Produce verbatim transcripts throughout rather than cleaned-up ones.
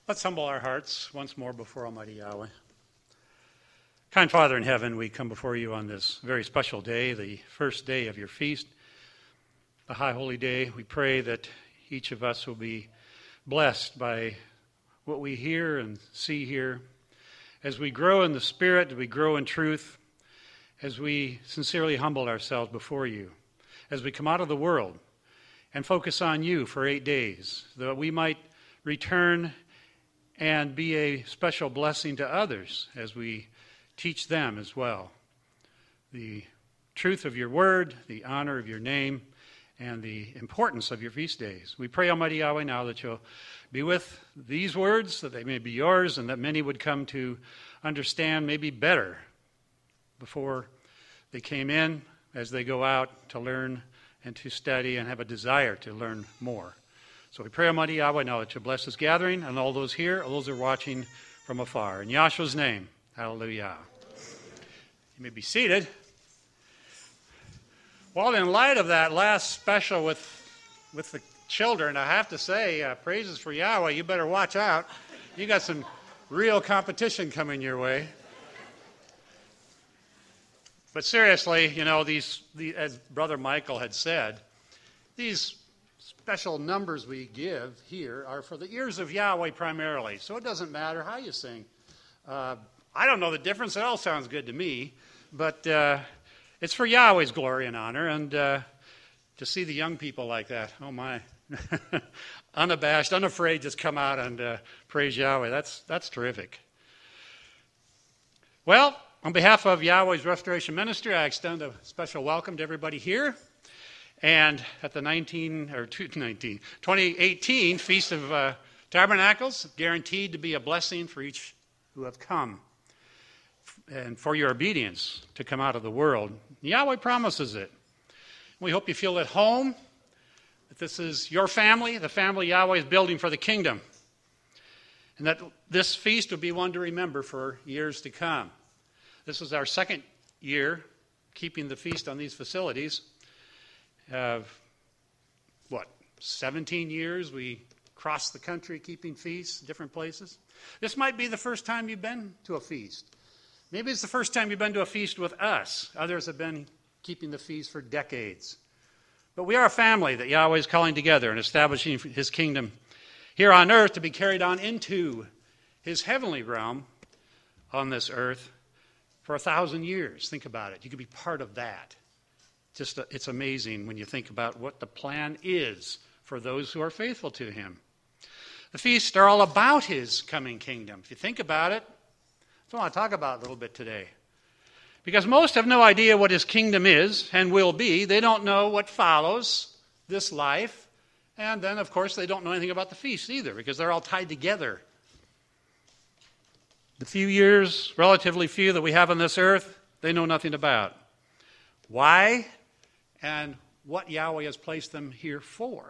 Let's humble our hearts once more before Almighty Yahweh. Kind Father in heaven, we come before you on this very special day, the first day of your feast, the High Holy Day. We pray that each of us will be blessed by what we hear and see here. As we grow in the Spirit, as we grow in truth, as we sincerely humble ourselves before you, as we come out of the world and focus on you for eight days, that we might return and be a special blessing to others as we teach them as well the truth of your word, the honor of your name, and the importance of your feast days. We pray, Almighty Yahweh, now that you'll be with these words, that they may be yours, and that many would come to understand maybe better before they came in, as they go out to learn and to study and have a desire to learn more. So we pray, Almighty Yahweh, now that you bless this gathering and all those here, all those who are watching from afar. In Yahshua's name, hallelujah. You may be seated. Well, in light of that last special with, with the children, I have to say, uh, praises for Yahweh. You better watch out. You got some real competition coming your way. But seriously, you know, these, the, as Brother Michael had said, these special numbers we give here are for the ears of Yahweh primarily. So it doesn't matter how you sing. Uh, I don't know the difference. It all sounds good to me. But uh, it's for Yahweh's glory and honor. And uh, to see the young people like that, oh my, unabashed, unafraid, just come out and uh, praise Yahweh. That's, that's terrific. Well, on behalf of Yahweh's Restoration Ministry, I extend a special welcome to everybody here. And at the nineteen or nineteen, twenty eighteen Feast of uh, Tabernacles, guaranteed to be a blessing for each who have come and for your obedience to come out of the world. Yahweh promises it. We hope you feel at home, that this is your family, the family Yahweh is building for the kingdom, and that this feast will be one to remember for years to come. This is our second year keeping the feast on these facilities. Uh, what, seventeen years we crossed the country keeping feasts, different places. This might be the first time you've been to a feast. Maybe it's the first time you've been to a feast with us. Others have been keeping the feast for decades. But we are a family that Yahweh is calling together and establishing his kingdom here on earth to be carried on into his heavenly realm on this earth for a thousand years. Think about it. You could be part of that. Just it's amazing when you think about what the plan is for those who are faithful to him. The feasts are all about his coming kingdom. If you think about it, that's what I want to talk about a little bit today. Because most have no idea what his kingdom is and will be. They don't know what follows this life. And then, of course, they don't know anything about the feasts either, because they're all tied together. The few years, relatively few, that we have on this earth, they know nothing about. Why? And what Yahweh has placed them here for.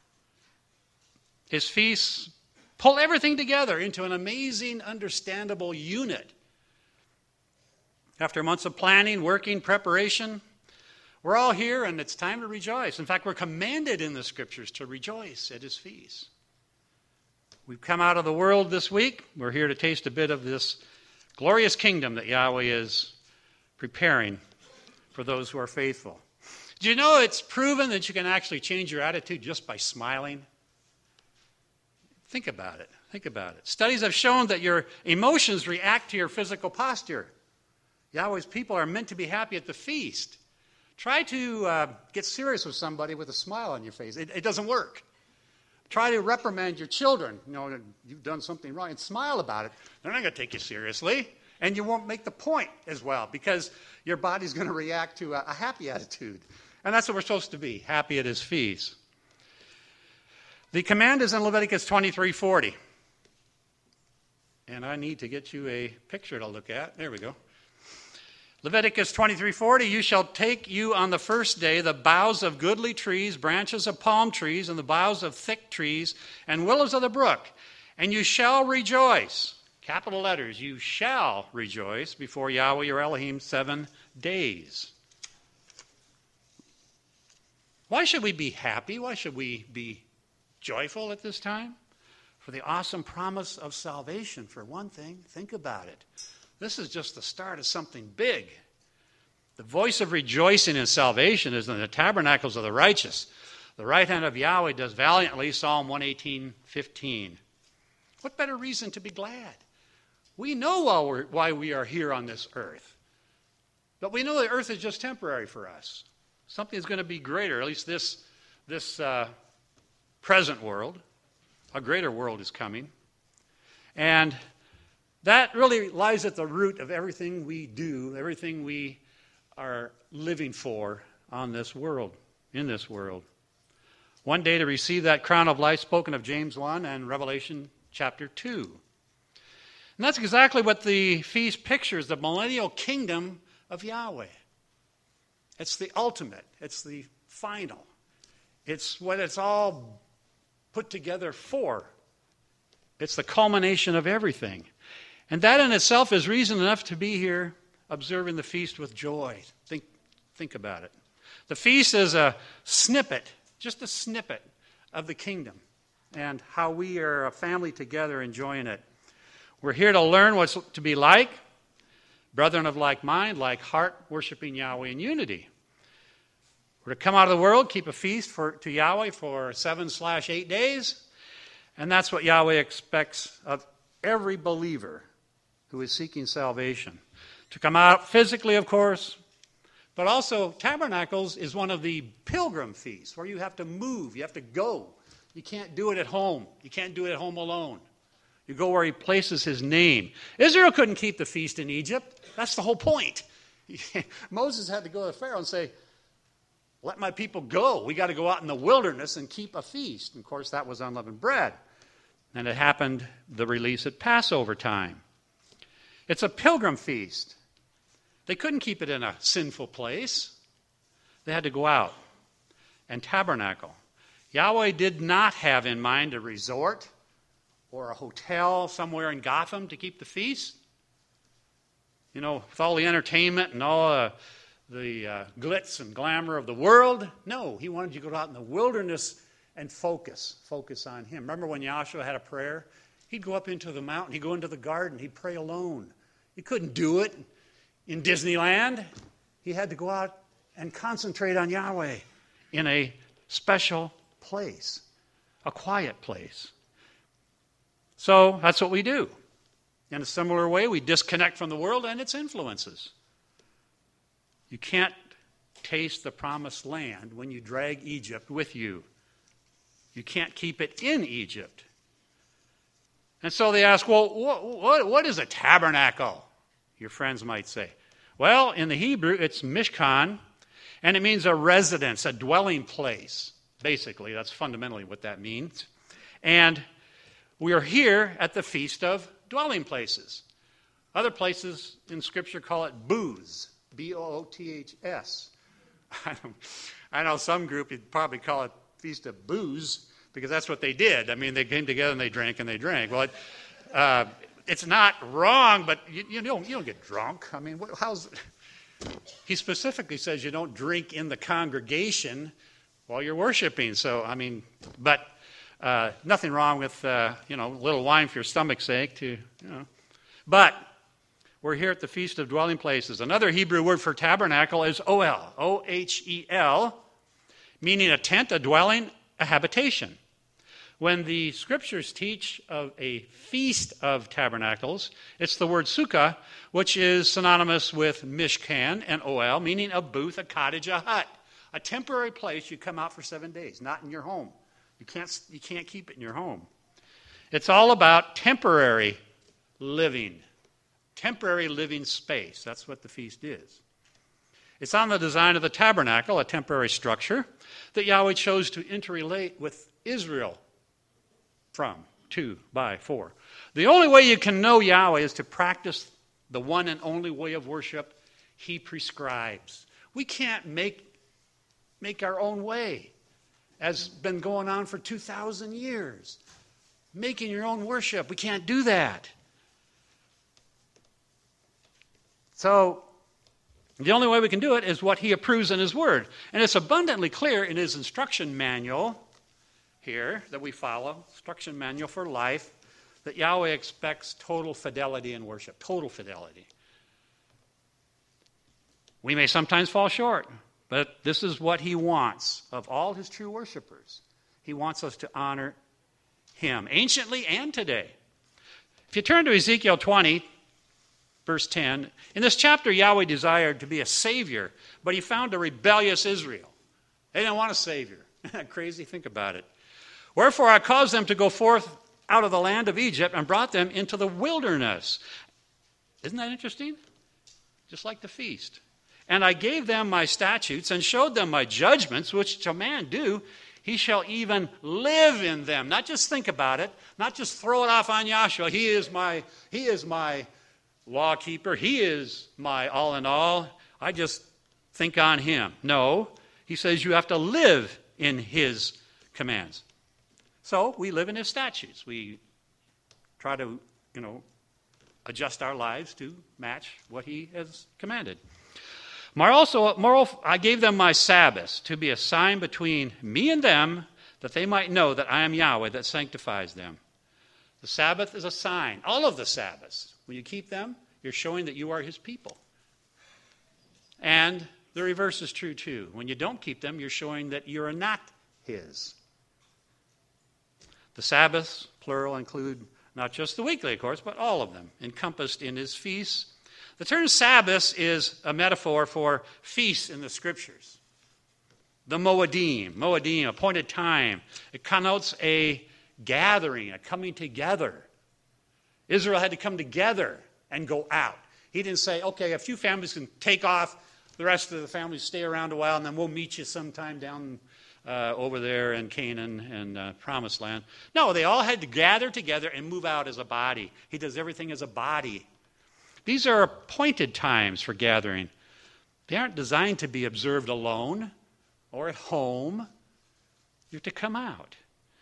His feasts pull everything together into an amazing, understandable unit. After months of planning, working, preparation, we're all here and it's time to rejoice. In fact, we're commanded in the scriptures to rejoice at his feasts. We've come out of the world this week. We're here to taste a bit of this glorious kingdom that Yahweh is preparing for those who are faithful. Do you know it's proven that you can actually change your attitude just by smiling? Think about it. Think about it. Studies have shown that your emotions react to your physical posture. Yahweh's people are meant to be happy at the feast. Try to uh, get serious with somebody with a smile on your face. It, it doesn't work. Try to reprimand your children. You know, you've done something wrong, and smile about it. They're not going to take you seriously, and you won't make the point as well, because your body's going to react to a, a happy attitude. And that's what we're supposed to be, happy at his feast. The command is in Leviticus twenty-three forty. And I need to get you a picture to look at. There we go. Leviticus twenty-three forty, you shall take you on the first day the boughs of goodly trees, branches of palm trees, and the boughs of thick trees, and willows of the brook, and you shall rejoice. Capital letters, you shall rejoice before Yahweh your Elohim seven days. Why should we be happy? Why should we be joyful at this time? for the awesome promise of salvation, for one thing. Think about it. This is just the start of something big. The voice of rejoicing in salvation is in the tabernacles of the righteous. The right hand of Yahweh does valiantly, Psalm one eighteen, fifteen. What better reason to be glad? We know why, we're, why we are here on this earth. But we know that earth is just temporary for us. Something is going to be greater, at least this, this uh, present world. A greater world is coming. And that really lies at the root of everything we do, everything we are living for on this world, in this world. One day to receive that crown of life spoken of James one and Revelation chapter two. And that's exactly what the feast pictures, the millennial kingdom of Yahweh. It's the ultimate. It's the final. It's what it's all put together for. It's the culmination of everything. And that in itself is reason enough to be here observing the feast with joy. Think, think about it. The feast is a snippet, just a snippet of the kingdom and how we are a family together enjoying it. We're here to learn what's to be like, brethren of like mind, like heart, worshiping Yahweh in unity. We're to come out of the world, keep a feast for, to Yahweh for seven slash eight days, and that's what Yahweh expects of every believer who is seeking salvation. To come out physically, of course, but also tabernacles is one of the pilgrim feasts where you have to move, you have to go. You can't do it at home. You can't do it at home alone. You go where he places his name. Israel couldn't keep the feast in Egypt. That's the whole point. Moses had to go to Pharaoh and say, let my people go. We got to go out in the wilderness and keep a feast. And of course, that was unleavened bread. And it happened, the release at Passover time. It's a pilgrim feast. They couldn't keep it in a sinful place. They had to go out and tabernacle. Yahweh did not have in mind a resort or a hotel somewhere in Gotham to keep the feast. You know, with all the entertainment and all uh, the uh, glitz and glamour of the world. No, he wanted you to go out in the wilderness and focus. Focus on him. Remember when Yahshua had a prayer? He'd go up into the mountain. He'd go into the garden. He'd pray alone. He couldn't do it in Disneyland. He had to go out and concentrate on Yahweh in a special place, a quiet place. So that's what we do. In a similar way, we disconnect from the world and its influences. You can't taste the promised land when you drag Egypt with you. You can't keep it in Egypt. And so they ask, well, what, what, what is a tabernacle? Your friends might say. Well, in the Hebrew, it's mishkan, and it means a residence, a dwelling place. Basically, that's fundamentally what that means. And we are here at the Feast of Dwelling Places. Other places in Scripture call it booths, B O O T H S. I, I know some group would probably call it Feast of Booze, because that's what they did. I mean, they came together and they drank and they drank. Well, it, uh, it's not wrong, but you, you, don't, you don't get drunk. I mean, what, how's... He specifically says you don't drink in the congregation while you're worshiping. So, I mean, but... Uh, nothing wrong with, uh, you know, a little wine for your stomach's sake. To, you know. But we're here at the Feast of Dwelling Places. Another Hebrew word for tabernacle is ohel, O H E L, meaning a tent, a dwelling, a habitation. When the Scriptures teach of a Feast of Tabernacles, it's the word sukkah, which is synonymous with mishkan and ohel, meaning a booth, a cottage, a hut, a temporary place you come out for seven days, not in your home. You can't, you can't keep it in your home. It's all about temporary living, temporary living space. That's what the feast is. It's on the design of the tabernacle, a temporary structure, that Yahweh chose to interrelate with Israel from, to, by, for. The only way you can know Yahweh is to practice the one and only way of worship he prescribes. We can't make, make our own way. Has been going on for two thousand years. Making your own worship. We can't do that. So, the only way we can do it is what he approves in his word. And it's abundantly clear in his instruction manual here that we follow, instruction manual for life, that Yahweh expects total fidelity in worship, total fidelity. We may sometimes fall short, but this is what he wants of all his true worshipers. He wants us to honor him, anciently and today. If you turn to Ezekiel twenty, verse ten, in this chapter Yahweh desired to be a savior, but he found a rebellious Israel. They didn't want a savior. Isn't that crazy? Think about it. Wherefore I caused them to go forth out of the land of Egypt and brought them into the wilderness. Isn't that interesting? Just like the feast. And I gave them my statutes and showed them my judgments, which shall man do, he shall even live in them. Not just think about it, not just throw it off on Yahshua. He is my, he is my law keeper. He is my all in all. I just think on him. No, he says you have to live in his commands. So we live in his statutes. We try to, you know, adjust our lives to match what he has commanded. Also, moreover, I gave them my Sabbaths to be a sign between me and them, that they might know that I am Yahweh that sanctifies them. The Sabbath is a sign. All of the Sabbaths, when you keep them, you're showing that you are his people. And the reverse is true too. When you don't keep them, you're showing that you are not his. The Sabbaths, plural, include not just the weekly, of course, but all of them, encompassed in his feasts. The term Sabbath is a metaphor for feasts in the Scriptures. The Moedim, Moedim, appointed time. It connotes a gathering, a coming together. Israel had to come together and go out. He didn't say, okay, a few families can take off, the rest of the families stay around a while, and then we'll meet you sometime down uh, over there in Canaan and uh, Promised Land. No, they all had to gather together and move out as a body. He does everything as a body. These are appointed times for gathering. They aren't designed to be observed alone or at home. You're to come out.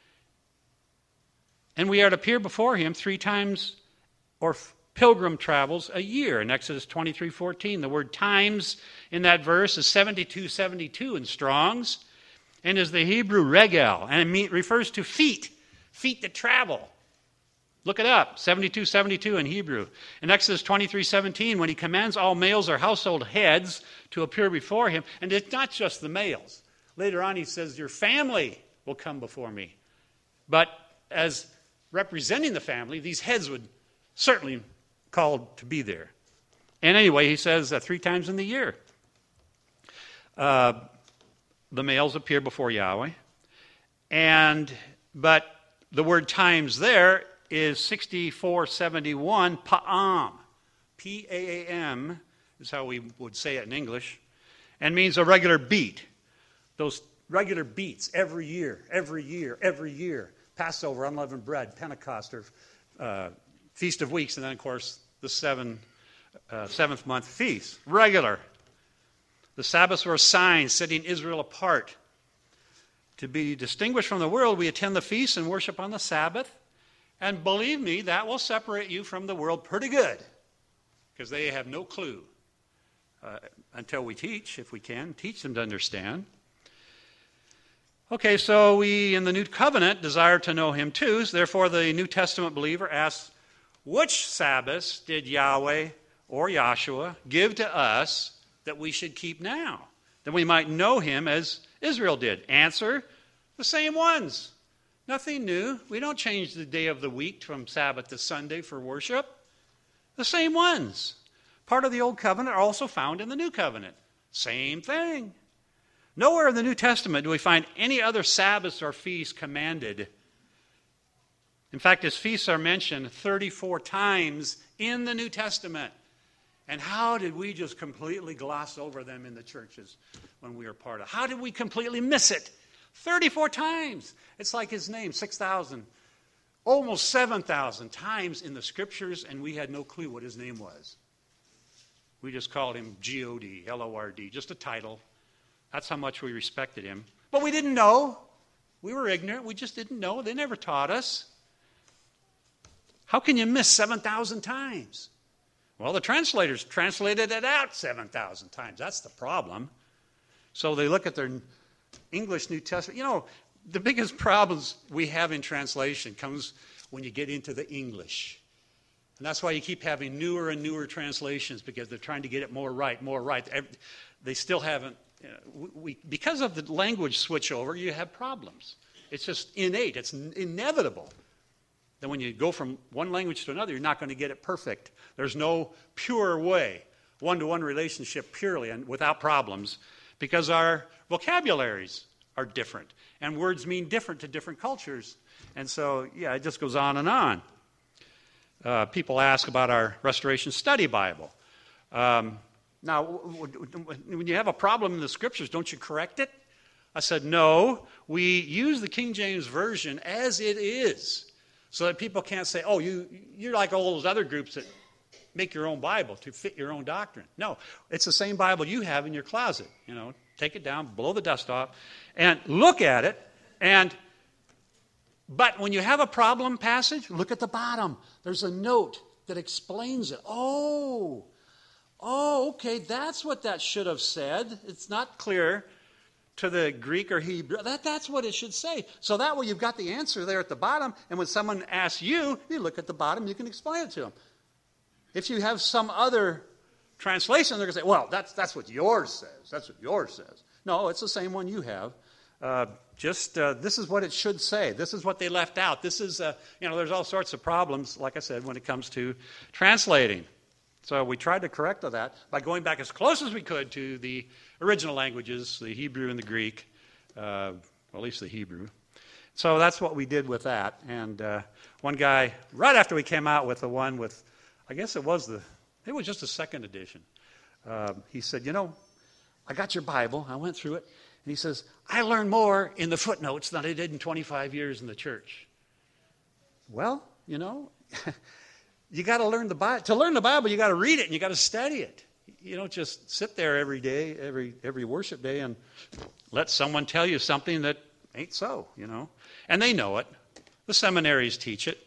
And we are to appear before him three times, or pilgrim travels a year. In Exodus twenty-three fourteen, the word times in that verse is seventy-two seventy-two in Strong's, and is the Hebrew regel, and it refers to feet, feet that travel. Look it up, seventy-two seventy-two in Hebrew. In Exodus twenty-three seventeen, when he commands all males or household heads to appear before him, and it's not just the males. Later on he says, your family will come before me. But as representing the family, these heads would certainly called to be there. And anyway, he says uh, three times in the year, uh, the males appear before Yahweh. And, but the word times there is sixty-four seventy-one, pa'am. P A A M is how we would say it in English, and means a regular beat. Those regular beats every year, every year, every year. Passover, unleavened bread, Pentecost, or uh, Feast of Weeks, and then, of course, the seven, uh, seventh month feast. Regular. The Sabbaths were a sign setting Israel apart. To be distinguished from the world, we attend the feasts and worship on the Sabbath. And believe me, that will separate you from the world pretty good, because they have no clue uh, until we teach, if we can, teach them to understand. Okay, so we in the New Covenant desire to know him too. Therefore, the New Testament believer asks, which Sabbaths did Yahweh or Yahshua give to us that we should keep now, that we might know him as Israel did? Answer, the same ones. Nothing new. We don't change the day of the week from Sabbath to Sunday for worship. The same ones. Part of the Old Covenant are also found in the New Covenant. Same thing. Nowhere in the New Testament do we find any other Sabbaths or feasts commanded. In fact, his feasts are mentioned thirty-four times in the New Testament. And how did we just completely gloss over them in the churches when we were part of? How did we completely miss it? thirty-four times. It's like his name, six thousand, almost seven thousand times in the Scriptures, and we had no clue what his name was. We just called him G O D, L O R D, just a title. That's how much we respected him. But we didn't know. We were ignorant. We just didn't know. They never taught us. How can you miss seven thousand times? Well, the translators translated it out seven thousand times. That's the problem. So they look at their English New Testament. You know, the biggest problems we have in translation comes when you get into the English. And that's why you keep having newer and newer translations, because they're trying to get it more right, more right. They still haven't, you know, we, because of the language switchover, you have problems. It's just innate, it's inevitable. Then when you go from one language to another, you're not going to get it perfect. There's no pure way, one-to-one relationship purely and without problems, because our vocabularies are different, and words mean different to different cultures. And so, yeah, it just goes on and on. Uh, people ask about our Restoration Study Bible. Um, now, when you have a problem in the Scriptures, don't you correct it? I said, no, we use the King James Version as it is, so that people can't say, oh, you, you're like all those other groups that make your own Bible to fit your own doctrine. No, it's the same Bible you have in your closet. You know, take it down, blow the dust off, and look at it. And but when you have a problem passage, look at the bottom. There's a note that explains it. Oh, oh, okay, that's what that should have said. It's not clear to the Greek or Hebrew. That, that's what it should say. So that way you've got the answer there at the bottom, and when someone asks you, you look at the bottom, you can explain it to them. If you have some other translation, they're going to say, well, that's, that's what yours says. That's what yours says. No, it's the same one you have. Uh, just, uh, this is what it should say. This is what they left out. This is, uh, you know, there's all sorts of problems, like I said, when it comes to translating. So we tried to correct that by going back as close as we could to the original languages, the Hebrew and the Greek, uh, well, at least the Hebrew. So that's what we did with that. And uh, one guy, right after we came out with the one with, I guess it was the, it was just a second edition. Uh, he said, you know, I got your Bible. I went through it. And he says, I learned more in the footnotes than I did in twenty-five years in the church. Well, you know, you got to learn the Bible. To learn the Bible, you got to read it and you got to study it. You don't just sit there every day, every every worship day, and let someone tell you something that ain't so, you know. And they know it. The seminaries teach it.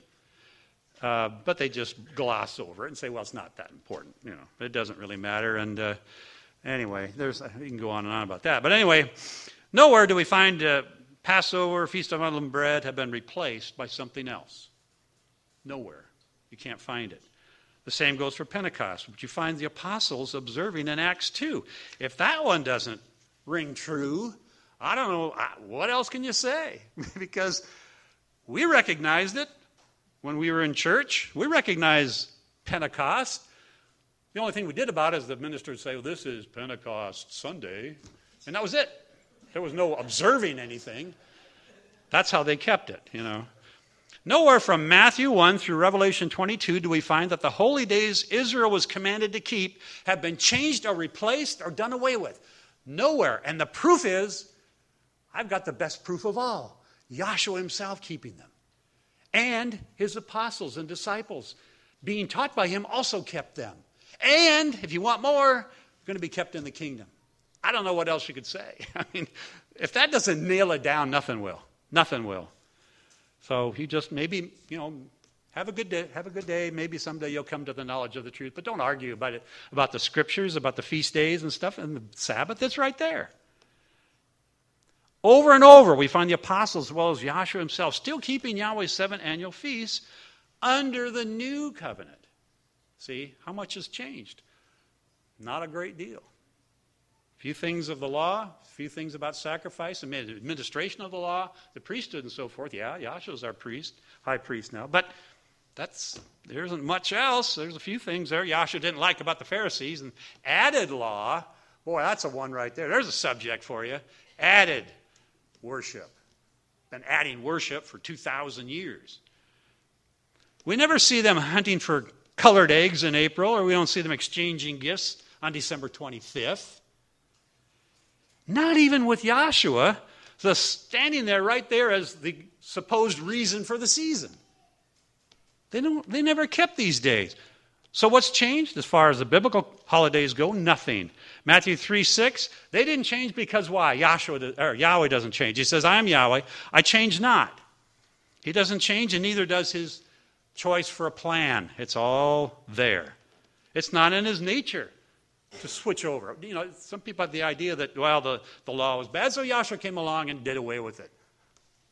Uh, but they just gloss over it and say, well, it's not that important. You know, it doesn't really matter. And uh, anyway, there's you can go on and on about that. But anyway, nowhere do we find uh, Passover, Feast of Unleavened Bread have been replaced by something else. Nowhere. You can't find it. The same goes for Pentecost, which you find the apostles observing in Acts two. If that one doesn't ring true, I don't know, what else can you say? Because we recognized it when we were in church. We recognized Pentecost. The only thing we did about it is the minister would say, well, this is Pentecost Sunday. And that was it. There was no observing anything. That's how they kept it, you know. Nowhere from Matthew one through Revelation twenty-two do we find that the holy days Israel was commanded to keep have been changed or replaced or done away with. Nowhere. And the proof is, I've got the best proof of all. Yahshua himself keeping them. And his apostles and disciples being taught by him also kept them. And, if you want more, going to be kept in the kingdom. I don't know what else you could say. I mean, if that doesn't nail it down, nothing will. Nothing will. So you just maybe, you know, have a good day. Have a good day. Maybe someday you'll come to the knowledge of the truth. But don't argue about it, about the scriptures, about the feast days and stuff, and the Sabbath. It's right there. Over and over, we find the apostles, as well as Yahshua himself, still keeping Yahweh's seven annual feasts under the new covenant. See, how much has changed? Not a great deal. A few things of the law, a few things about sacrifice, administration of the law, the priesthood and so forth. Yeah, Yahshua's our priest, high priest now. But that's there isn't much else. There's a few things there Yahshua didn't like about the Pharisees. And added law, boy, that's a one right there. There's a subject for you. Added worship. Been adding worship for two thousand years. We never see them hunting for colored eggs in April, or we don't see them exchanging gifts on December twenty-fifth. Not even with Yahshua, the standing there right there as the supposed reason for the season. They don't. They never kept these days. So what's changed as far as the biblical holidays go? Nothing. Matthew three six, they didn't change because why? Yahshua, or Yahweh doesn't change. He says, I am Yahweh. I change not. He doesn't change, and neither does his choice for a plan. It's all there. It's not in his nature to switch over. You know, some people have the idea that, well, the, the law was bad, so Yahshua came along and did away with it.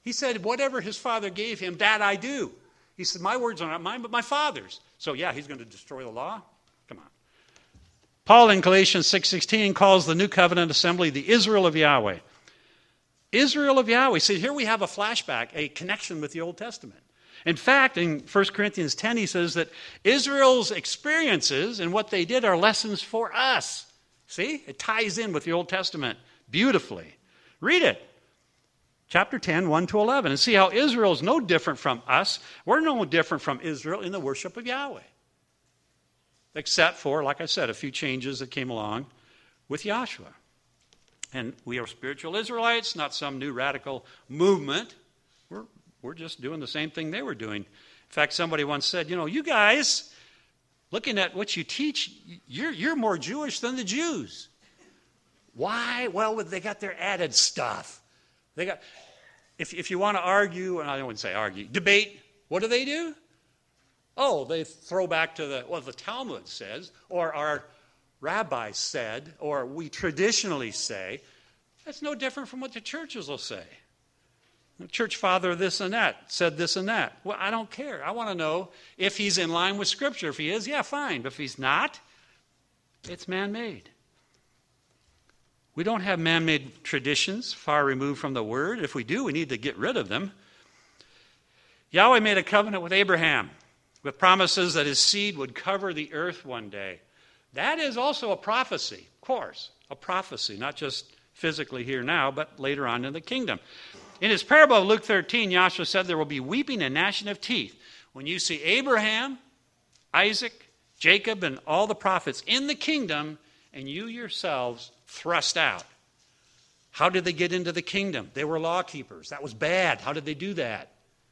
He said, whatever his father gave him, that I do. He said, my words are not mine, but my Father's. So yeah, he's going to destroy the law? Come on. Paul in Galatians six sixteen calls the New Covenant assembly the Israel of Yahweh. Israel of Yahweh. See, here we have a flashback, a connection with the Old Testament. In fact, in First Corinthians ten, he says that Israel's experiences and what they did are lessons for us. See? It ties in with the Old Testament beautifully. Read it. Chapter ten, one to eleven. And see how Israel is no different from us. We're no different from Israel in the worship of Yahweh. Except for, like I said, a few changes that came along with Joshua. And we are spiritual Israelites, not some new radical movement. We're, we're just doing the same thing they were doing. In fact, somebody once said, you know, you guys, looking at what you teach, you're, you're more Jewish than the Jews. Why? Well, they got their added stuff. They got, if, if you want to argue, and I wouldn't say argue, debate, what do they do? Oh, they throw back to the, well, the Talmud says, or our rabbis said, or we traditionally say. That's no different from what the churches will say. The church father this and that said this and that. Well, I don't care. I want to know if he's in line with Scripture. If he is, yeah, fine. But if he's not, it's man-made. We don't have man-made traditions far removed from the Word. If we do, we need to get rid of them. Yahweh made a covenant with Abraham with promises that his seed would cover the earth one day. That is also a prophecy, of course, a prophecy, not just physically here now, but later on in the kingdom. In his parable of Luke thirteen, Joshua said there will be weeping and gnashing of teeth when you see Abraham, Isaac, Jacob, and all the prophets in the kingdom, and you yourselves thrust out. How did they get into the kingdom? They were law keepers. That was bad. How did they do that?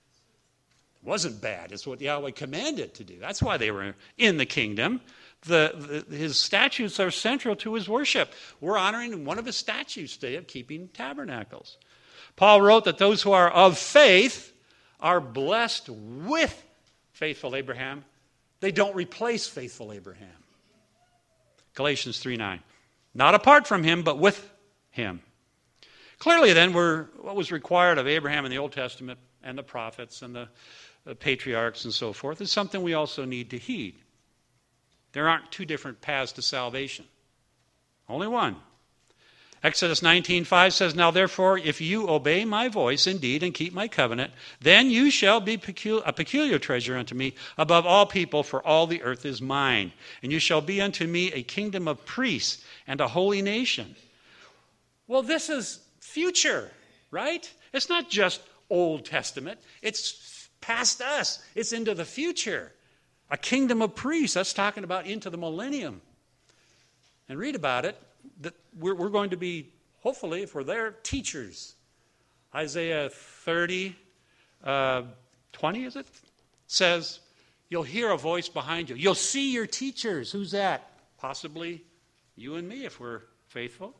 It wasn't bad. It's what Yahweh commanded to do. That's why they were in the kingdom. The, the, his statutes are central to his worship. We're honoring one of his statutes today of keeping tabernacles. Paul wrote that those who are of faith are blessed with faithful Abraham. They don't replace faithful Abraham. Galatians three nine. Not apart from him, but with him. Clearly then, we're, what was required of Abraham in the Old Testament and the prophets and the, the patriarchs and so forth is something we also need to heed. There aren't two different paths to salvation. Only one. Exodus nineteen five says, now therefore, if you obey my voice indeed and keep my covenant, then you shall be pecul- a peculiar treasure unto me above all people, for all the earth is mine. And you shall be unto me a kingdom of priests and a holy nation. Well, this is future, right? It's not just Old Testament. It's past us. It's into the future. A kingdom of priests. That's talking about into the millennium. And read about it. That we're, we're going to be, hopefully, if we're there, teachers. Isaiah thirty, uh, twenty, is it? Says, you'll hear a voice behind you. You'll see your teachers. Who's that? Possibly you and me, if we're faithful.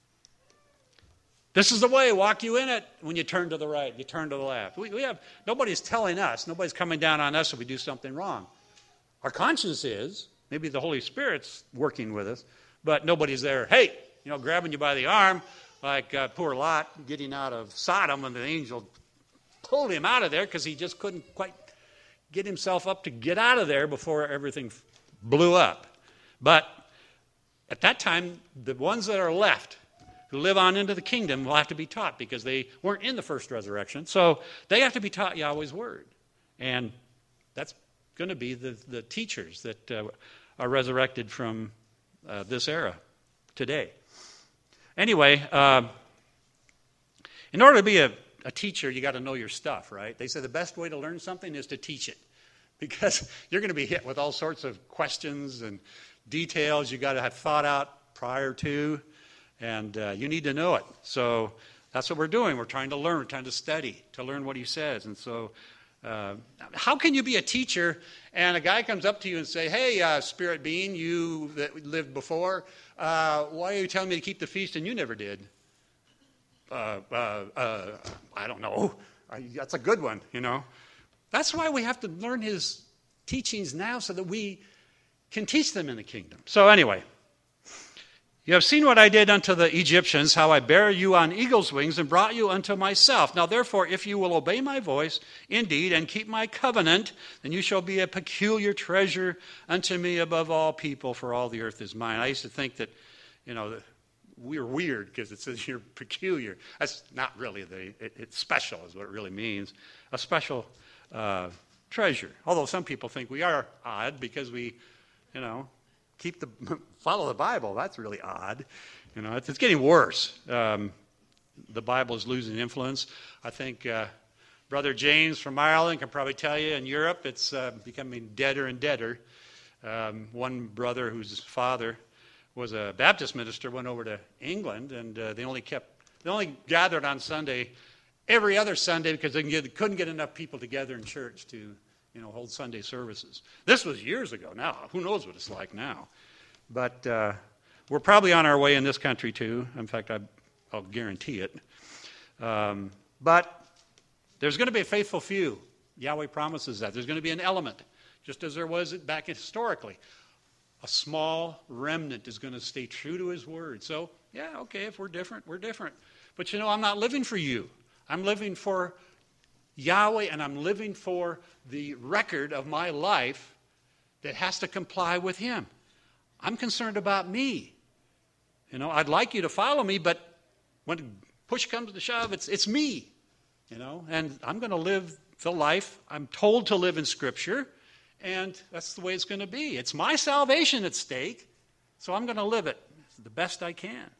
This is the way, walk you in it. When you turn to the right, you turn to the left. We, we have, nobody's telling us, nobody's coming down on us if we do something wrong. Our conscience is, maybe the Holy Spirit's working with us, but nobody's there, hey, you know, grabbing you by the arm, like uh, poor Lot getting out of Sodom, and the angel pulled him out of there because he just couldn't quite get himself up to get out of there before everything blew up. But at that time, the ones that are left who live on into the kingdom will have to be taught because they weren't in the first resurrection. So they have to be taught Yahweh's word. And that's going to be the, the teachers that uh, are resurrected from uh, this era today. Anyway, uh, in order to be a, a teacher, you got to know your stuff, right? They say the best way to learn something is to teach it, because you're going to be hit with all sorts of questions and details you got to have thought out prior to, and uh, you need to know it. So that's what we're doing. We're trying to learn, we're trying to study, to learn what he says. And so uh, how can you be a teacher and a guy comes up to you and say, hey, uh, spirit being, you that lived before, uh, why are you telling me to keep the feast and you never did? Uh, uh, uh, I don't know. I, that's a good one, you know. That's why we have to learn his teachings now so that we can teach them in the kingdom. So anyway, You have seen what I did unto the Egyptians, how I bare you on eagle's wings and brought you unto myself. Now therefore, if you will obey my voice indeed and keep my covenant, then you shall be a peculiar treasure unto me above all people, for all the earth is mine. I used to think that, you know, we're weird because it says you're peculiar. That's not really the, it, it's special is what it really means. A special uh, treasure. Although some people think we are odd because we, you know, keep the follow the Bible. That's really odd. You know, it's, it's getting worse. Um, the Bible is losing influence. I think uh, Brother James from Ireland can probably tell you in Europe it's uh, becoming deader and deader. Um, one brother whose father was a Baptist minister went over to England, and uh, they only kept they only gathered on Sunday every other Sunday because they get, couldn't get enough people together in church to, you know, hold Sunday services. This was years ago. Now, who knows what it's like now? But uh, we're probably on our way in this country too. In fact, I, I'll guarantee it. Um, but there's going to be a faithful few. Yahweh promises that. There's going to be an element, just as there was back historically. A small remnant is going to stay true to his word. So, yeah, okay, if we're different, we're different. But you know, I'm not living for you. I'm living for Yahweh, and I'm living for the record of my life that has to comply with him. I'm concerned about me. You know, I'd like you to follow me, but when push comes to shove, it's it's me. You know, and I'm going to live the life I'm told to live in Scripture, and that's the way it's going to be. It's my salvation at stake, so I'm going to live it the best I can.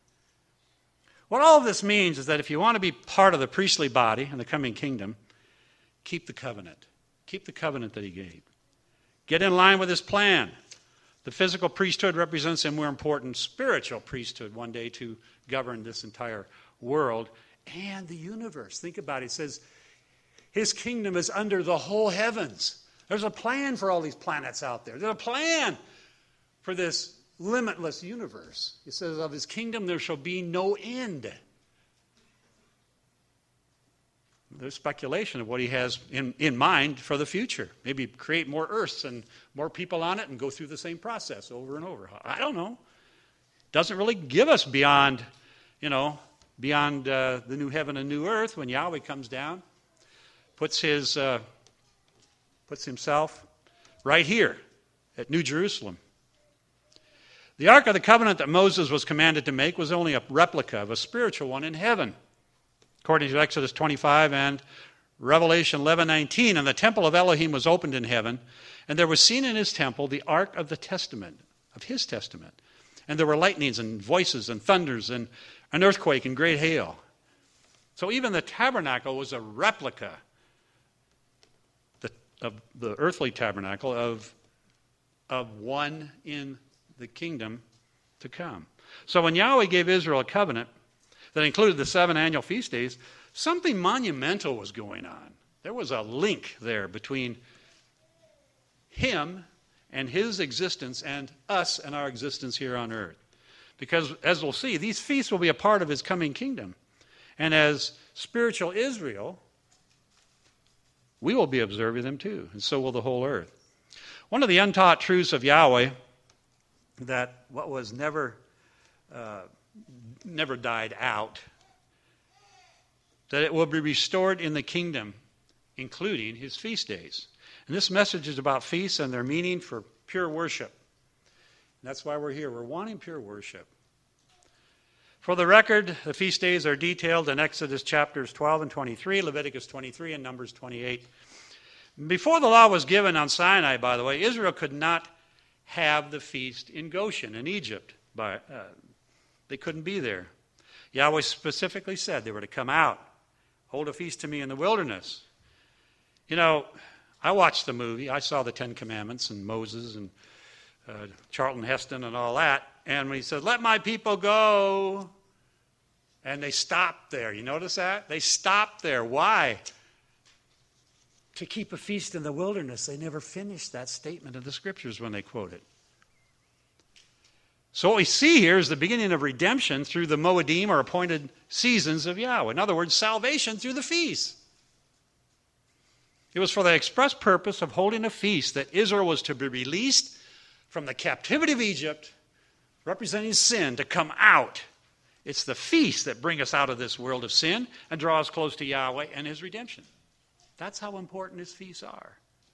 What all of this means is that if you want to be part of the priestly body in the coming kingdom, keep the covenant. Keep the covenant that he gave. Get in line with his plan. The physical priesthood represents a more important spiritual priesthood one day to govern this entire world and the universe. Think about it. It says his kingdom is under the whole heavens. There's a plan for all these planets out there. There's a plan for this limitless universe. It says of his kingdom there shall be no end. There's speculation of what he has in, in mind for the future. Maybe create more earths and more people on it and go through the same process over and over. I don't know. Doesn't really give us beyond, you know, beyond uh, the new heaven and new earth when Yahweh comes down, puts his, uh, puts himself right here at New Jerusalem. The Ark of the Covenant that Moses was commanded to make was only a replica of a spiritual one in heaven. According to Exodus twenty-five and Revelation eleven nineteen, and the temple of Elohim was opened in heaven, and there was seen in his temple the Ark of the Testament, of his testament. And there were lightnings and voices and thunders and an earthquake and great hail. So even the tabernacle was a replica of the earthly tabernacle of, of one in the kingdom to come. So when Yahweh gave Israel a covenant that included the seven annual feast days, something monumental was going on. There was a link there between him and his existence and us and our existence here on earth. Because as we'll see, these feasts will be a part of his coming kingdom. And as spiritual Israel, we will be observing them too, and so will the whole earth. One of the untaught truths of Yahweh that what was never uh, never died out, that it will be restored in the kingdom, including his feast days. And this message is about feasts and their meaning for pure worship. And that's why we're here. We're wanting pure worship. For the record, the feast days are detailed in Exodus chapters twelve and twenty-three, Leviticus twenty-three, and Numbers twenty-eight. Before the law was given on Sinai, by the way, Israel could not have the feast in Goshen in Egypt. By, uh, they couldn't be there. Yahweh specifically said they were to come out, hold a feast to me in the wilderness. You know, I watched the movie. I saw the Ten Commandments and Moses and uh, Charlton Heston and all that. And when he said, let my people go, and they stopped there. You notice that? They stopped there. Why? To keep a feast in the wilderness. They never finished that statement of the Scriptures when they quote it. So what we see here is the beginning of redemption through the Moedim, or appointed seasons of Yahweh. In other words, salvation through the feast. It was for the express purpose of holding a feast that Israel was to be released from the captivity of Egypt representing sin, to come out. It's the feasts that bring us out of this world of sin and draw us close to Yahweh and his redemption. That's how important his feasts are.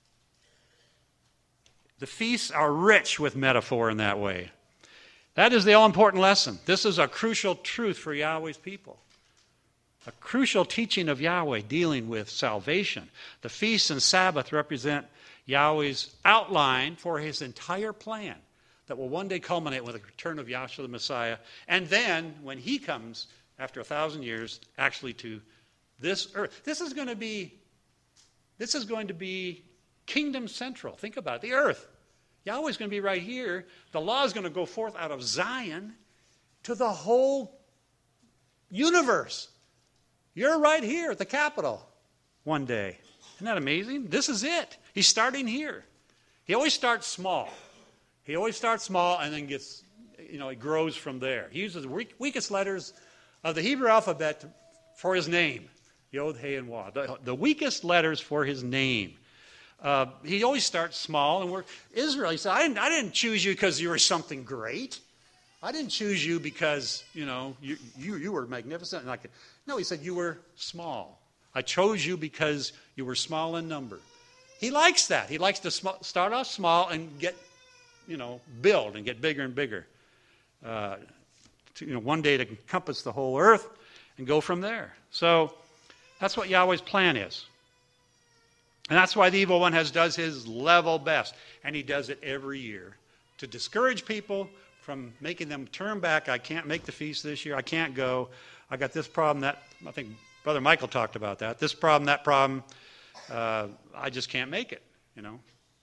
The feasts are rich with metaphor in that way. That is the all-important lesson. This is a crucial truth for Yahweh's people. A crucial teaching of Yahweh dealing with salvation. The feasts and Sabbath represent Yahweh's outline for his entire plan that will one day culminate with the return of Yahshua the Messiah. And then, when he comes, after a thousand years, actually to this earth. This is going to be, this is going to be kingdom central. Think about it. The earth. Yahweh's going to be right here. The law is going to go forth out of Zion to the whole universe. You're right here at the capital one day. Isn't that amazing? This is it. He's starting here. He always starts small. He always starts small and then gets, you know, he grows from there. He uses the weak, weakest letters of the Hebrew alphabet for his name. Yod, He, and Wah. The, the weakest letters for his name. Uh, he always starts small. And we're Israel, he said, I didn't, I didn't choose you because you were something great. I didn't choose you because, you know, you, you, you were magnificent. And I could, no, he said, you were small. I chose you because you were small in number. He likes that. He likes to sm- start off small and get, you know, build and get bigger and bigger. Uh, to, you know, one day to encompass the whole earth and go from there. So that's what Yahweh's plan is. And that's why the evil one has does his level best. And he does it every year to discourage people from making them turn back. I can't make the feast this year. I can't go. I got this problem, that, I think Brother Michael talked about that. This problem, that problem. Uh, I just can't make it, you know.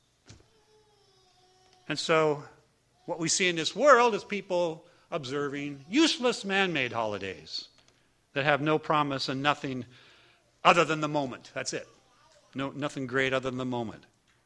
And so what we see in this world is people observing useless man-made holidays that have no promise and nothing other than the moment. That's it. No, nothing great other than the moment.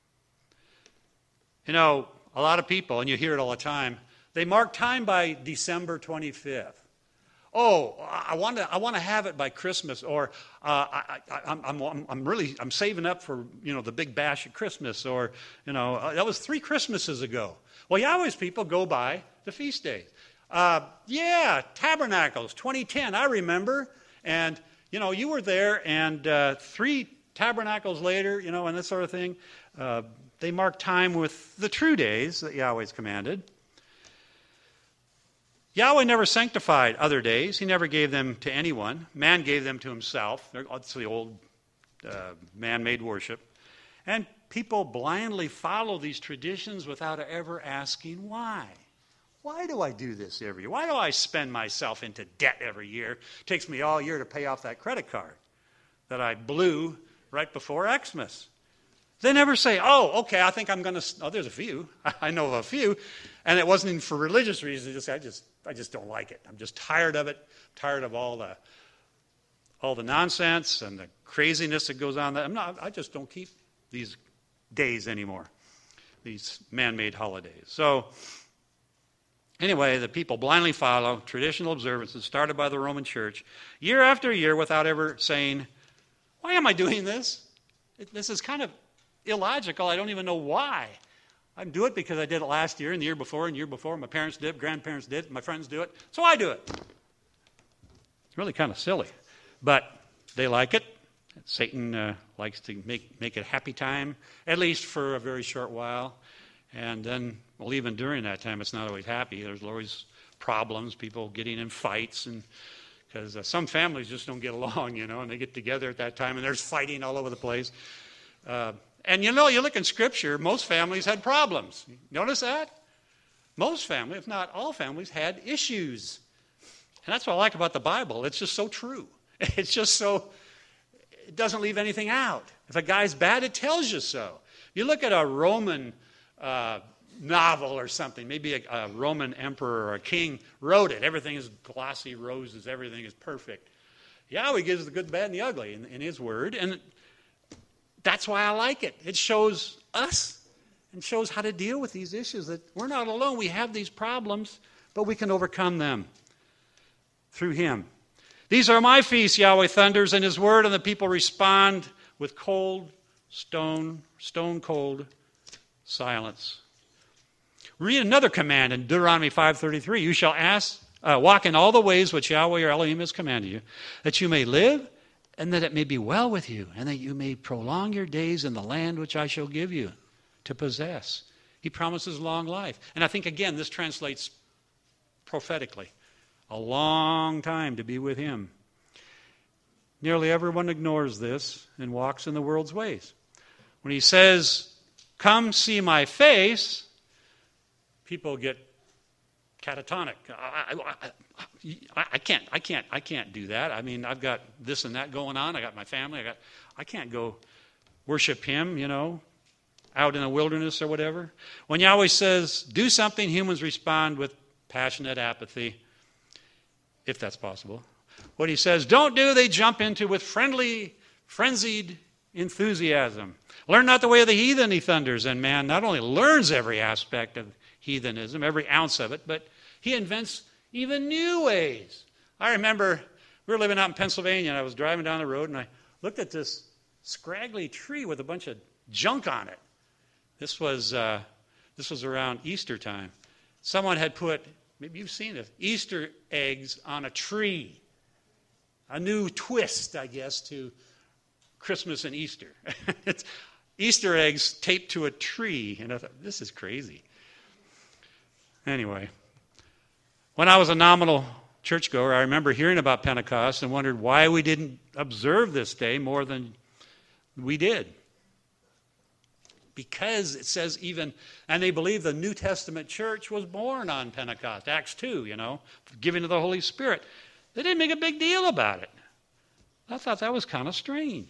You know, a lot of people, and you hear it all the time, they mark time by December twenty-fifth. Oh, I want to I want to have it by Christmas, or uh, I, I, I'm, I'm, I'm really I'm saving up for, you know, the big bash at Christmas, or, you know, uh, that was three Christmases ago. Well, Yahweh's people go by the feast days. Uh, yeah, Tabernacles, twenty ten, I remember, and, you know, you were there, and uh, three Tabernacles later, you know, and that sort of thing. Uh, they mark time with the true days that Yahweh's commanded. Yahweh never sanctified other days. He never gave them to anyone. Man gave them to himself. That's the old uh, man-made worship. And people blindly follow these traditions without ever asking why. Why do I do this every year? Why do I spend myself into debt every year? It takes me all year to pay off that credit card that I blew right before Xmas. They never say, oh, okay, I think I'm going to, oh, there's a few. I know of a few. And it wasn't even for religious reasons. They just say, I just, I just don't like it. I'm just tired of it. Tired of all the, all the nonsense and the craziness that goes on. I'm not, I just don't keep these days anymore, these man-made holidays. So anyway, the people blindly follow traditional observances started by the Roman Church year after year without ever saying, why am I doing this? It, this is kind of illogical. I don't even know why. I do it because I did it last year and the year before and the year before. My parents did it, grandparents did it, my friends do it. So I do it. It's really kind of silly. But they like it. Satan uh, likes to make, make it a happy time, at least for a very short while. And then, well, even during that time, it's not always happy. There's always problems, people getting in fights, and because uh, some families just don't get along, you know, and they get together at that time, and there's fighting all over the place. Uh, and, you know, you look in Scripture, most families had problems. Notice that? Most families, if not all families, had issues. And that's what I like about the Bible. It's just so true. It's just so, it doesn't leave anything out. If a guy's bad, it tells you so. You look at a Roman uh, novel or something, maybe a, a Roman emperor or a king wrote it. Everything is glossy roses. Everything is perfect. Yahweh gives the good, the bad, and the ugly in, in his word. And that's why I like it. It shows us and shows how to deal with these issues, that we're not alone. We have these problems, but we can overcome them through him. These are my feasts, Yahweh thunders in his word, and the people respond with cold, stone, stone cold silence. Read another command in Deuteronomy five thirty-three. You shall ask, uh, walk in all the ways which Yahweh your Elohim has commanded you, that you may live, and that it may be well with you, and that you may prolong your days in the land which I shall give you to possess. He promises long life. And I think, again, this translates prophetically. A long time to be with him. Nearly everyone ignores this and walks in the world's ways. When he says, come see my face, people get catatonic. I, I, I, I can't, I can't, I can't do that. I mean, I've got this and that going on. I got my family. I got, I can't go worship him, you know, out in the wilderness or whatever. When Yahweh says, do something, humans respond with passionate apathy, if that's possible. What he says, don't do, they jump into with friendly, frenzied enthusiasm. Learn not the way of the heathen, he thunders. And man not only learns every aspect of heathenism, every ounce of it, but he invents even new ways. I remember we were living out in Pennsylvania, and I was driving down the road, and I looked at this scraggly tree with a bunch of junk on it. This was uh, this was around Easter time. Someone had put, maybe you've seen it, Easter eggs on a tree. A new twist, I guess, to Christmas and Easter. It's Easter eggs taped to a tree. And I thought, this is crazy. Anyway, when I was a nominal churchgoer, I remember hearing about Pentecost and wondered why we didn't observe this day more than we did. Because it says even, and they believe the New Testament church was born on Pentecost, Acts two, you know, giving of the Holy Spirit. They didn't make a big deal about it. I thought that was kind of strange.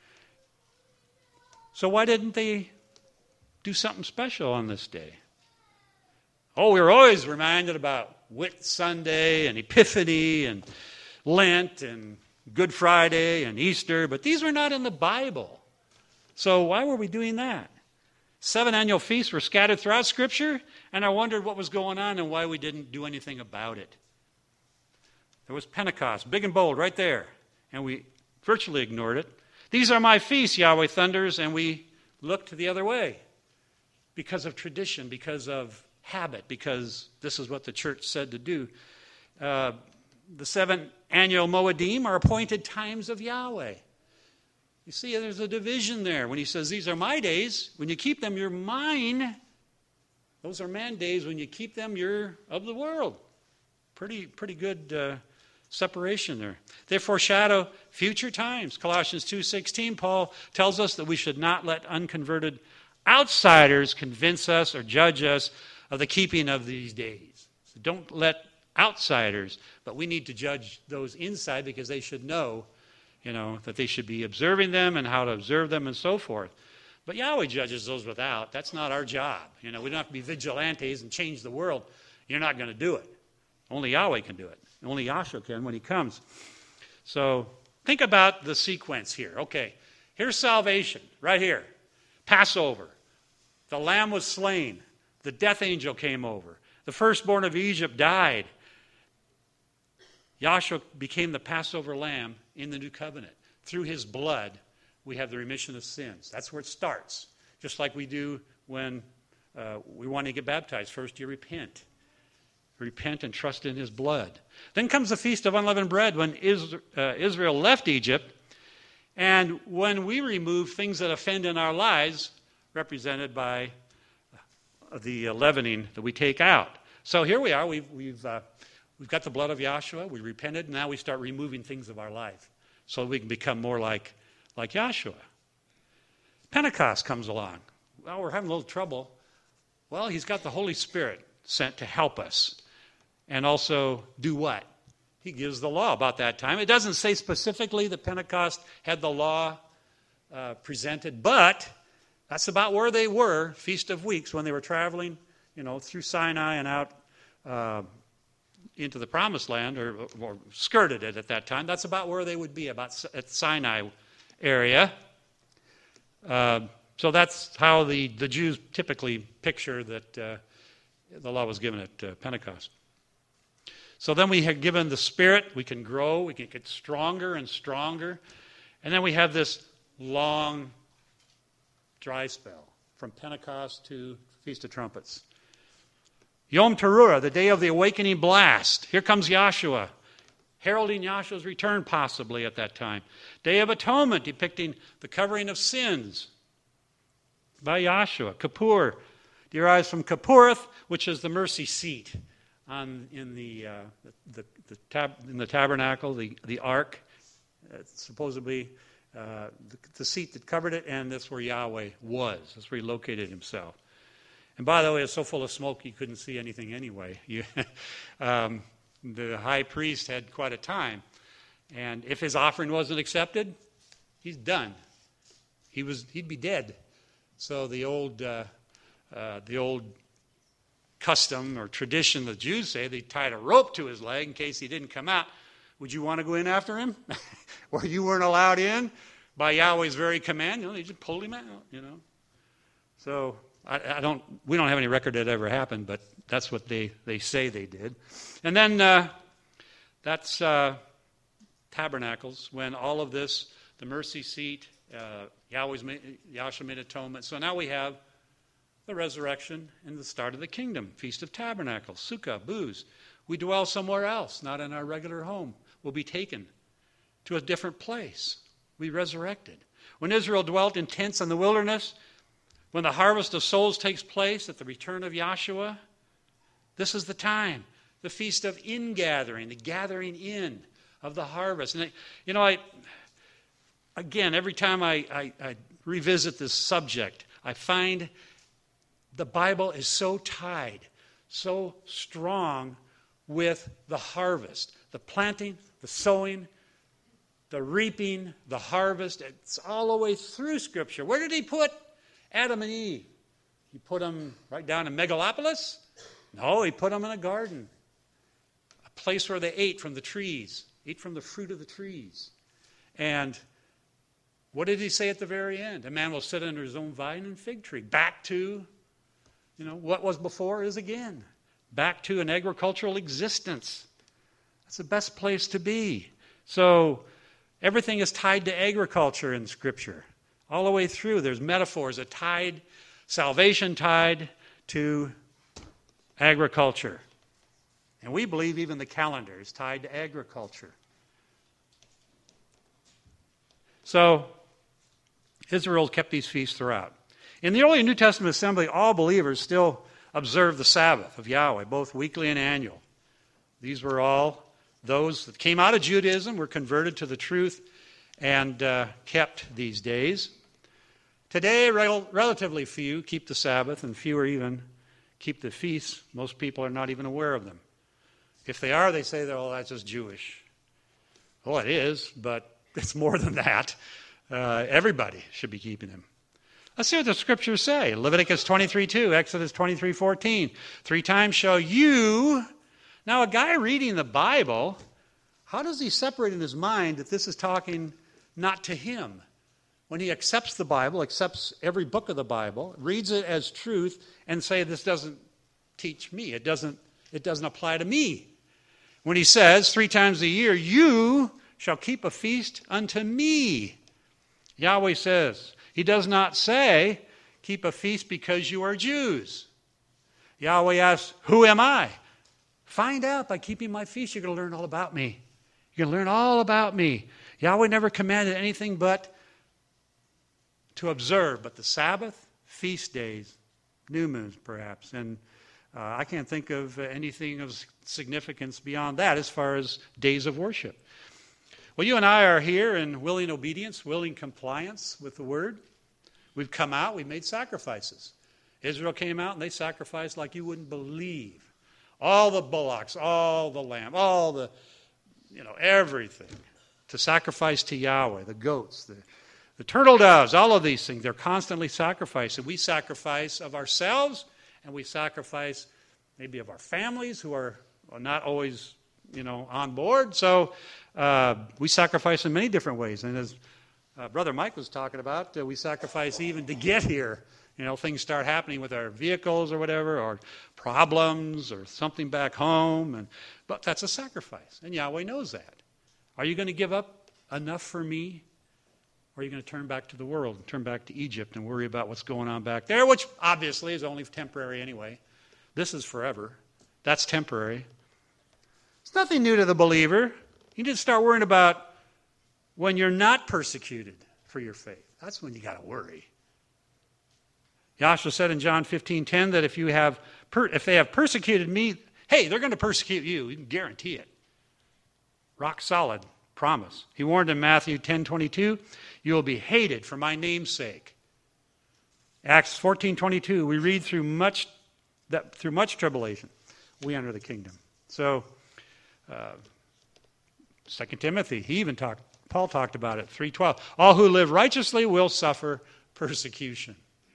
So why didn't they do something special on this day? Oh, we were always reminded about Whit Sunday and Epiphany and Lent and Good Friday and Easter, but these were not in the Bible. So why were we doing that? Seven annual feasts were scattered throughout Scripture, and I wondered what was going on and why we didn't do anything about it. There was Pentecost, big and bold, right there, and we virtually ignored it. These are my feasts, Yahweh thunders, and we looked the other way because of tradition, because of habit, because this is what the church said to do. Uh, the seven annual Moedim are appointed times of Yahweh. You see, there's a division there. When he says, these are my days, when you keep them, you're mine. Those are man days. When you keep them, you're of the world. Pretty, pretty good uh, separation there. They foreshadow future times. Colossians two sixteen, Paul tells us that we should not let unconverted outsiders convince us or judge us of the keeping of these days. So don't let outsiders, but we need to judge those inside because they should know, you know, that they should be observing them and how to observe them and so forth. But Yahweh judges those without. That's not our job. You know, we don't have to be vigilantes and change the world. You're not going to do it. Only Yahweh can do it. Only Yahshua can when he comes. So think about the sequence here. Okay, here's salvation right here. Passover. The lamb was slain. The death angel came over. The firstborn of Egypt died. Yahshua became the Passover lamb in the new covenant. Through his blood, we have the remission of sins. That's where it starts. Just like we do when uh, we want to get baptized. First, you repent. Repent and trust in his blood. Then comes the Feast of Unleavened Bread when Israel left Egypt. And when we remove things that offend in our lives, represented by the leavening that we take out. So here we are. We've, we've, uh, we've got the blood of Yahshua. We repented. And now we start removing things of our life so we can become more like, like Yahshua. Pentecost comes along. Well, we're having a little trouble. Well, he's got the Holy Spirit sent to help us. And also do what? He gives the law about that time. It doesn't say specifically that Pentecost had the law uh, presented, but that's about where they were, Feast of Weeks, when they were traveling, you know, through Sinai and out uh, into the Promised Land, or, or skirted it at that time. That's about where they would be, about at Sinai area. Uh, so that's how the, the Jews typically picture that uh, the law was given at uh, Pentecost. So then we have given the Spirit. We can grow. We can get stronger and stronger. And then we have this long dry spell from Pentecost to Feast of Trumpets. Yom Teruah, the day of the awakening blast. Here comes Yahshua, heralding Yahshua's return possibly at that time. Day of Atonement, depicting the covering of sins by Yahshua. Kippur derives from Kippureth, which is the mercy seat on, in, the, uh, the, the, the tab, in the tabernacle, the, the ark. It's supposedly uh, the, the seat that covered it, and that's where Yahweh was. That's where he located himself. And by the way, it's so full of smoke you couldn't see anything anyway. You, um, the high priest had quite a time. And if his offering wasn't accepted, he's done. He was, he'd be dead. So the old, uh, uh, the old custom or tradition the Jews say, they tied a rope to his leg in case he didn't come out. Would you want to go in after him? Or you weren't allowed in by Yahweh's very command? You know, they just pulled him out, you know. So I, I don't, we don't have any record that ever happened, but that's what they, they say they did. And then uh, that's uh, tabernacles, when all of this, the mercy seat, uh, Yahweh's made, Yahshua made atonement. So now we have the resurrection and the start of the kingdom, Feast of Tabernacles, Sukkah, booths. We dwell somewhere else, not in our regular home. We'll be taken to a different place. We resurrected. When Israel dwelt in tents in the wilderness, when the harvest of souls takes place at the return of Yahshua, this is the time, the feast of ingathering, the gathering in of the harvest. And, you know, I, again, every time I, I, I revisit this subject, I find the Bible is so tied, so strong with the harvest, the planting, the sowing, the reaping, the harvest. It's all the way through Scripture. Where did he put Adam and Eve? He put them right down in Megalopolis? No, he put them in a garden, a place where they ate from the trees, ate from the fruit of the trees. And what did he say at the very end? A man will sit under his own vine and fig tree. Back to, you know, what was before is again. Back to an agricultural existence. That's the best place to be. So everything is tied to agriculture in Scripture. All the way through, there's metaphors, a tied, salvation tied to agriculture. And we believe even the calendar is tied to agriculture. So Israel kept these feasts throughout. In the early New Testament assembly, all believers still observed the Sabbath of Yahweh, both weekly and annual. These were all those that came out of Judaism, were converted to the truth, and uh, kept these days. Today, rel- relatively few keep the Sabbath, and fewer even keep the feasts. Most people are not even aware of them. If they are, they say, oh, that's just Jewish. Well, it is, but it's more than that. Uh, everybody should be keeping them. Let's see what the Scriptures say. Leviticus twenty-three two, Exodus twenty-three fourteen. Three times shall you... Now, a guy reading the Bible, how does he separate in his mind that this is talking not to him? When he accepts the Bible, accepts every book of the Bible, reads it as truth, and say, this doesn't teach me. It doesn't, it doesn't apply to me. When he says, three times a year, you shall keep a feast unto me. Yahweh says, he does not say, keep a feast because you are Jews. Yahweh asks, who am I? Find out by keeping my feast. You're going to learn all about me. You're going to learn all about me. Yahweh never commanded anything but to observe, but the Sabbath, feast days, new moons perhaps. And uh, I can't think of anything of significance beyond that as far as days of worship. Well, you and I are here in willing obedience, willing compliance with the Word. We've come out, we've made sacrifices. Israel came out and they sacrificed like you wouldn't believe. All the bullocks, all the lamb, all the, you know, everything to sacrifice to Yahweh, the goats, the, the turtle doves, all of these things, they're constantly sacrificed. And we sacrifice of ourselves, and we sacrifice maybe of our families who are not always, you know, on board. So uh, we sacrifice in many different ways. And as uh, Brother Mike was talking about, uh, we sacrifice even to get here. You know, things start happening with our vehicles or whatever, or problems or something back home. And but that's a sacrifice, and Yahweh knows that. Are you going to give up enough for me? Or are you going to turn back to the world and turn back to Egypt and worry about what's going on back there, which obviously is only temporary anyway. This is forever. That's temporary. It's nothing new to the believer. You need to start worrying about when you're not persecuted for your faith. That's when you got to worry. Yahshua said in John fifteen ten that if you have per, if they have persecuted me, hey, they're going to persecute you. You can guarantee it. Rock solid promise. He warned in Matthew ten twenty-two, you will be hated for my name's sake. Acts fourteen twenty-two, we read through much that through much tribulation, we enter the kingdom. So, uh, Second Timothy, he even talked. Paul talked about it. three twelve. All who live righteously will suffer persecution.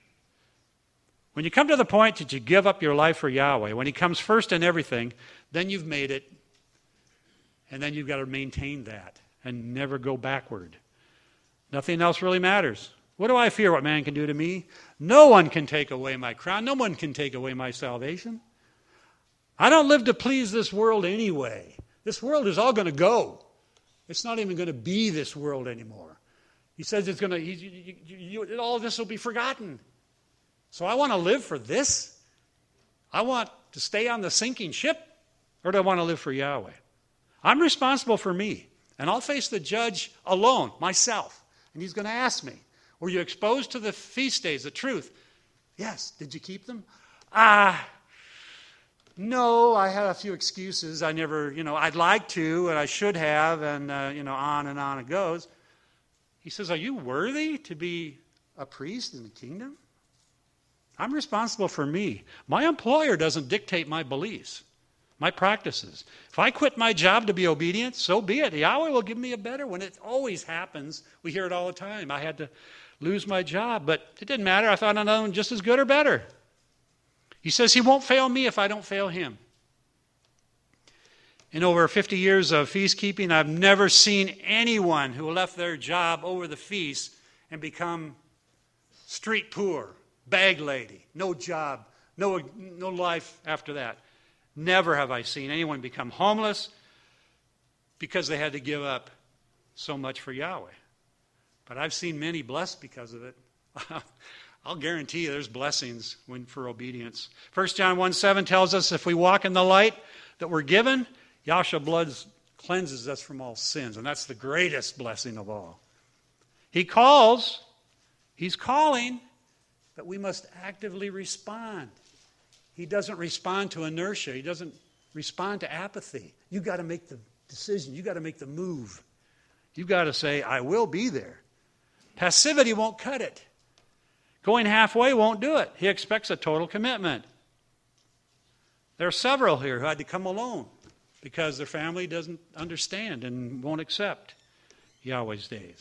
When you come to the point that you give up your life for Yahweh, when He comes first in everything, then you've made it, and then you've got to maintain that and never go backward. Nothing else really matters. What do I fear what man can do to me? No one can take away my crown. No one can take away my salvation. I don't live to please this world anyway. This world is all going to go. It's not even going to be this world anymore. He says it's going to, you, you, you, all of this will be forgotten. So I want to live for this? I want to stay on the sinking ship? Or do I want to live for Yahweh? I'm responsible for me. And I'll face the judge alone, myself. And he's going to ask me, were you exposed to the feast days, the truth? Yes. Did you keep them? Ah, no, I had a few excuses. I never, you know, I'd like to, and I should have, and, uh, you know, on and on it goes. He says, are you worthy to be a priest in the kingdom? I'm responsible for me. My employer doesn't dictate my beliefs, my practices. If I quit my job to be obedient, so be it. Yahweh will give me a better one. It always happens. We hear it all the time. I had to lose my job, but it didn't matter. I found another one just as good or better. He says He won't fail me if I don't fail Him. In over fifty years of feast keeping, I've never seen anyone who left their job over the feast and become street poor, bag lady, no job, no, no life after that. Never have I seen anyone become homeless because they had to give up so much for Yahweh. But I've seen many blessed because of it. I'll guarantee you there's blessings when, for obedience. First John one seven tells us if we walk in the light that we're given, Yahshua's blood cleanses us from all sins. And that's the greatest blessing of all. He calls, He's calling, but we must actively respond. He doesn't respond to inertia. He doesn't respond to apathy. You've got to make the decision. You've got to make the move. You've got to say, I will be there. Passivity won't cut it. Going halfway won't do it. He expects a total commitment. There are several here who had to come alone because their family doesn't understand and won't accept Yahweh's days.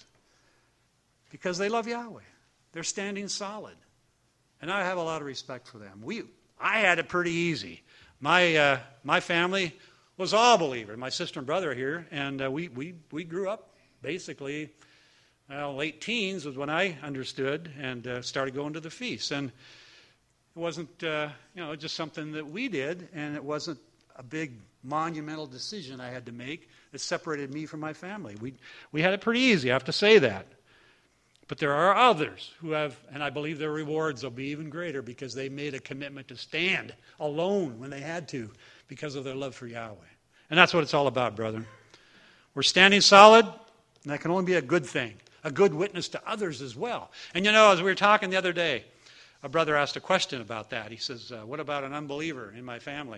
Because they love Yahweh. They're standing solid. And I have a lot of respect for them. We, I had it pretty easy. My uh, my family was all believers. My sister and brother are here, and uh, we, we, we grew up basically, well, late teens was when I understood and uh, started going to the feasts. And it wasn't, uh, you know, just something that we did, and it wasn't a big monumental decision I had to make that separated me from my family. We we had it pretty easy, I have to say that. But there are others who have, and I believe their rewards will be even greater because they made a commitment to stand alone when they had to because of their love for Yahweh. And that's what it's all about, brethren. We're standing solid, and that can only be a good thing, a good witness to others as well. And you know, as we were talking the other day, a brother asked a question about that. He says, uh, what about an unbeliever in my family?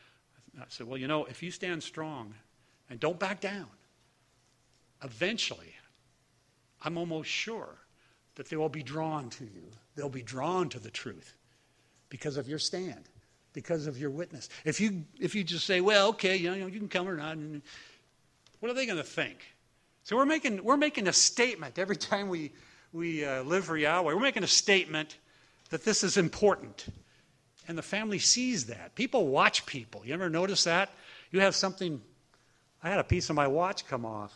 I said, well, you know, if you stand strong and don't back down, eventually, I'm almost sure that they will be drawn to you. They'll be drawn to the truth because of your stand, because of your witness. If you if you just say, well, okay, you know, you can come or not, what are they going to think? So we're making we're making a statement every time we we uh, live for Yahweh. We're making a statement that this is important, and the family sees that. People watch people. You ever notice that? You have something. I had a piece of my watch come off.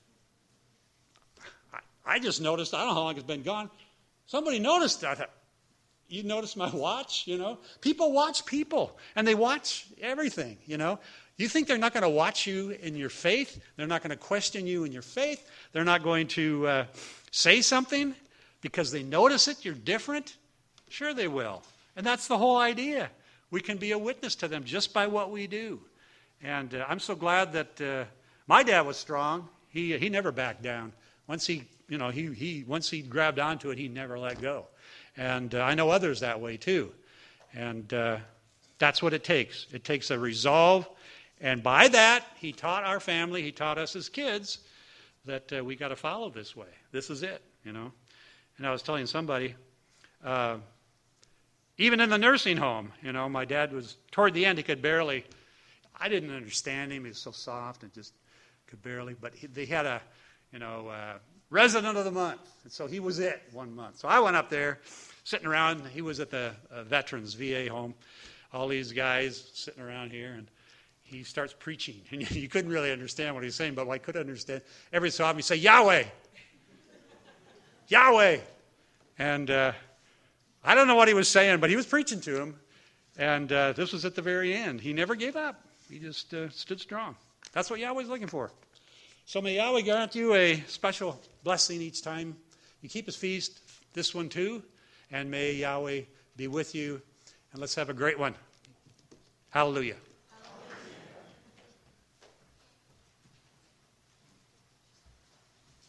I just noticed, I don't know how long it's been gone. Somebody noticed that. I thought, you noticed my watch, you know? People watch people, and they watch everything, you know? You think they're not going to watch you in your faith? They're not going to question you in your faith? They're not going to uh, say something because they notice it, you're different? Sure they will. And that's the whole idea. we can be a witness to them just by what we do. And uh, I'm so glad that uh, my dad was strong. He he never backed down. Once he, you know, he he once he grabbed onto it, he never let go. And uh, I know others that way too. And uh, that's what it takes. It takes a resolve. And by that, he taught our family, he taught us as kids that uh, we got to follow this way. This is it, you know. And I was telling somebody, uh, even in the nursing home, you know, my dad was, toward the end, he could barely, I didn't understand him. He was so soft and just could barely, but he, they had a, you know, uh, resident of the month. And so he was it one month. So I went up there, sitting around. He was at the uh, Veterans V A home. All these guys sitting around here, and he starts preaching. And you couldn't really understand what he was saying, but I could understand. Every so often he'd say, Yahweh! Yahweh! And uh, I don't know what he was saying, but he was preaching to him. And uh, this was at the very end. He never gave up. He just uh, stood strong. That's what Yahweh's looking for. So may Yahweh grant you a special blessing each time you keep his feast, this one too. And may Yahweh be with you. And let's have a great one. Hallelujah.